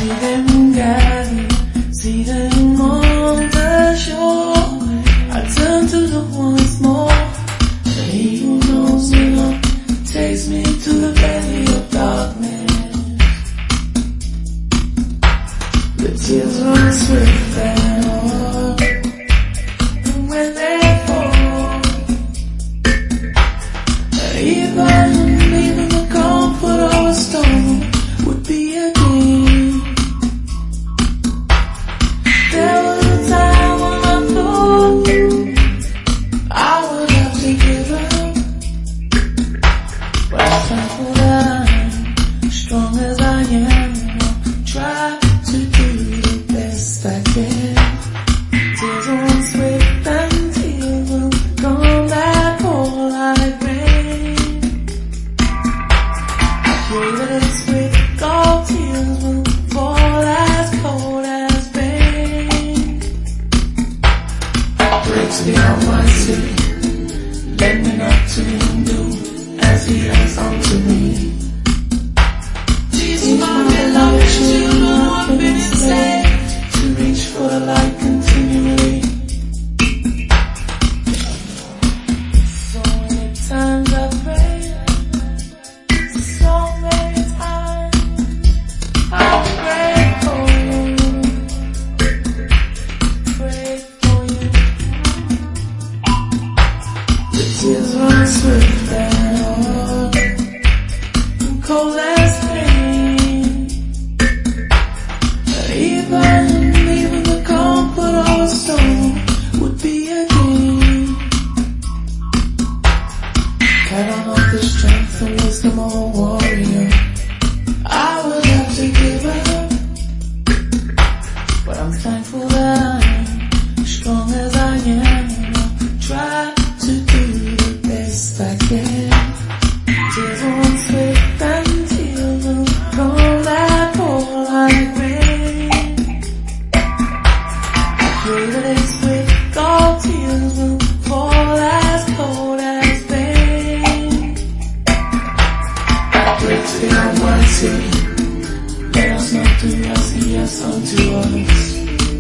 them gathered, see them on the shore. I turn to look once more, but he who knows me not takes me to the valley of darkness. The tears run swift and hard, and when they fall, even the comfort of a stone would be a gain. There was a time when I thought I would have to give up, but I'm thankful that I'm strong as I am. I'll try to do the best I can. Tears won't swift and tears will come that pour like rain. Pray that it's with all tears will fall as cold as pain. Breaks the Almighty, let me not to do as He has unto me. Jesus, my beloved children, I've been enslaved to reach for the light continually. So many times I prayed, so many times I prayed for you. The tears run swift and hard, and cold as pain. Even the comfort of a stone would be a gain. Count on all the strength and wisdom of a warrior, I would have to give up, but I'm thankful that I'm strong as I am. I'll try to do the best I can. Tears won't swift and tears will come that pour like rain. I pray that it's with all tears will fall as cold as pain. Pray to the Almighty, let us not do as He has unto us.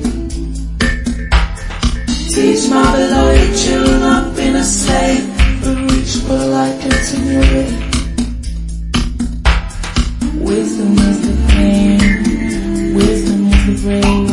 Teach my beloved children, I've been a slave, but reach for the light continually. Wisdom is the pain, wisdom is the brain.